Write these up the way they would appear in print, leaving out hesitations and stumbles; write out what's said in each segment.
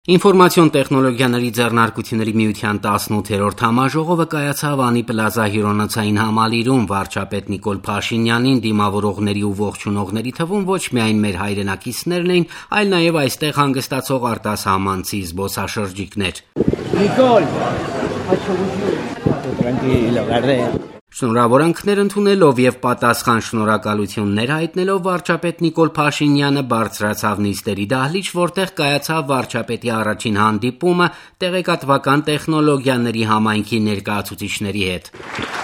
Ինֆորմացիոն տեխնոլոգիաների ձեռնարկությունների միության 18-րդ համաժողովը կայացավ Անի Պլազա հյուրանոցային համալիրում վարչապետ Նիկոլ Փաշինյանին դիմավորողների ու ողջունողների թվում ոչ միայն մեր հայրենակիցներն էին, այլ նաև այստեղ հանգստացող արտասահմանցի զբոսաշրջիկներ։ Շնորհավորանքներ ընդունելով եւ պատասխան շնորհակալություններ հայտնելով վարչապետ Նիկոլ Փաշինյանը բարձրացավ նիստերի դահլիճ, որտեղ կայացավ վարչապետի առաջին հանդիպումը տեղեկատվական տեխնոլոգիաների համայնքի ներկայացուցիչների հետ։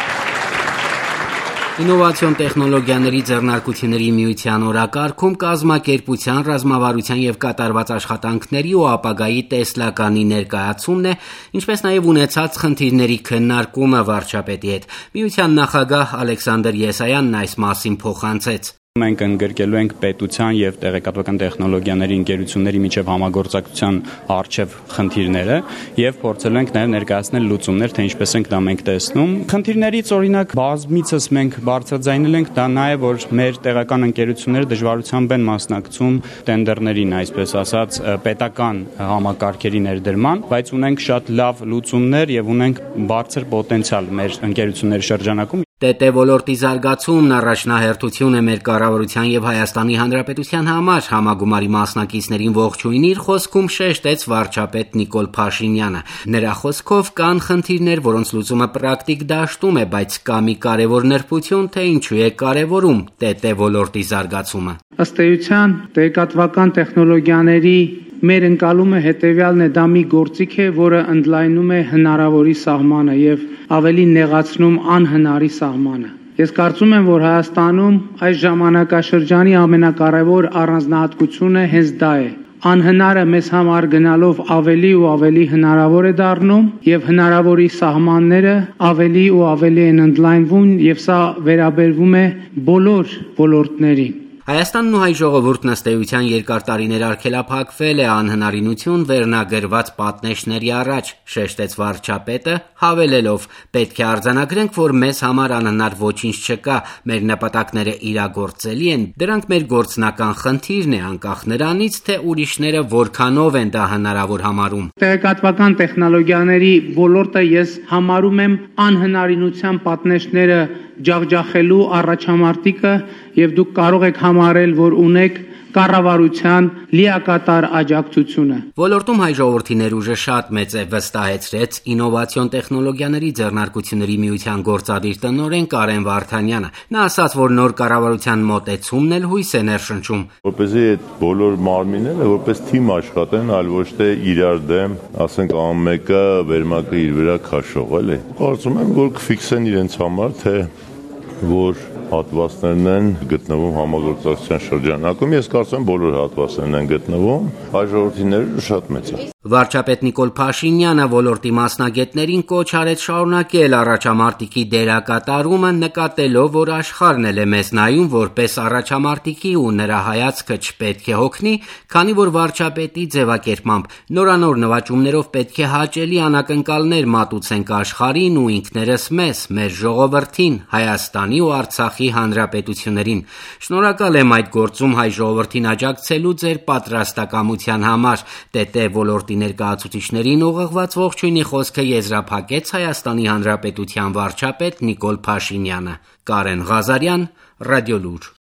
Ինովացիոն տեխնոլոգիաների ձեռնարկությունների միության օրակարգում կազմակերպության, ռազմավարության եւ կատարված աշխատանքների ու ապագայի տեսլականի ներկայացումն է, ինչպես նաեւ ունեցած խնդիրների քննարկումը վարչապետի հետ։ Միության նախագահ Ալեքսանդր Եսայանն այս մասին փոխանցեց. Մենք ընդգրկելու ենք պետության եւ տեղեկատվական տեխնոլոգիաների ընկերությունների միջև համագործակցության առջև խնդիրները եւ փորձելու ենք նաեւ ներկայացնել լուծումներ, թե ինչպես ենք դա մենք տեսնում։ Խնդիրներից օրինակ բազմիցս մենք բարձրաձայնել ենք դա նաեւ, որ մեր տեղական ընկերությունները դժվարությամբ են մասնակցում տենդերներին, այսպես ասած, պետական համակարգերի ներդրման, բայց ունենք շատ լավ լուծումներ եւ ունենք բարձր պոտենցիալ մեր ընկերությունների շրջանակում։ ՏՏ ոլորտի զարգացումն առաջնահերթություն է մեր կառավարության եւ Հայաստանի Հանրապետության համար, համագումարի մասնակիցներին ողջույն իր խոսքում շեշտեց վարչապետ Նիկոլ Փաշինյանը։ Նրա խոսքով կան խնդիրներ, որոնց լուծումը պրակտիկ դաշտում է, բայց կա մի կարևոր նրբություն, թե ինչու է կարևորում ՏՏ ոլորտի զարգացումը։ Ըստ էության, տեղեկատվական տեխնոլոգիաների մեր ընկալումը հետևյալն է, դա մի գործիք է, որը ընդլայնում է հնարավորի սահմանը եւ ավելի նեղացնում անհնարի սահմանը։ Ես կարծում եմ, որ Հայաստանում այս ժամանակաշրջանի ամենակարևոր առանձնահատկությունը հենց դա է։ Անհնարը մեզ համար գնալով ավելի ու ավելի հնարավոր է դառնում եւ հնարավորի սահմանները ավելի ու ավելի են ընդլայնվում եւ սա վերաբերվում է բոլոր ոլորտներին։ Հայաստանն ու հայ ժողովուրդն ըստ էության երկար տարիներ արգելափակվել է անհնարինություն վերնագրված պատնեշների առաջ, շեշտեց վարչապետը, հավելելով. պետք է արձանագրենք, որ մեզ համար անհնար ոչինչ չկա, մեր նպատակները իրագործելի են, դրանք մեր գործնական խնդիրն է, անկախ նրանից, թե ուրիշները որքանով են դա հնարավոր համարում։ Տեղեկատվական տեխնոլոգիաների ոլորտը ես համարում եմ անհնարինության պատնեշները ջախջախելու առաջամարտիկը եւ դուք կարող եք համարել, որ ունեք կառավարության լիակատար աջակցությունը։ Ոլորտում հայ ժողովրդի ներուժը շատ մեծ է, վստահեցրեց ինովացիոն տեխնոլոգիաների ձեռնարկությունների միության գործադիր տնօրեն Կարեն Վարդանյանը։ Նա ասաց, որ նոր կառավարության մոտեցումն էլ հույս է ներշնչում։ Որպեսզի այդ բոլոր մարմինները որպես թիմ աշխատեն, այլ ոչ թե իրար դեմ, ասենք ամենը վերմակը իր վրա քաշող, էլի։ Կարծում եմ, որ կֆիքսեն իրենց համար, թե որ հատվածներն են գտնվում համագործակցության շրջանակում, ես կարծում եմ բոլոր հատվածներն են գտնվում, հայ ժողովրդի ներուժը շատ մեծ է։ Վարչապետ Նիկոլ Փաշինյանը ոլորտի մասնագետներին կոչ արեց շարունակել առաջամարտիկի դերակատարումը, նկատելով, որ աշխարհն էլ է մեզ նայում որպես առաջամարտիկի ու նրա հայացքը չպետք է հոգնի, քանի որ վարչապետի ձևակերպմամբ նորանոր նվաճումներով պետք է հաճելի անակնկալներ մատուցենք աշխարհին ու ինքներս մեզ, մեր ժողովրդին, Հայաստանի ու Արցախի հանրապետություններին։ Շնորհակալ եմ այդ գործում հայ ժողովրդին աջակցելու ձեր պատրաստակամության համար, ՏՏ ոլորտի ներկայացուցիչներին ուղղված ողջույնի խոսքը եզրափակեց Հայաստանի Հանրապետության վարչապետ Նիկոլ Փաշինյանը։ Կարեն Ղազարյան, Ռադիոլուր։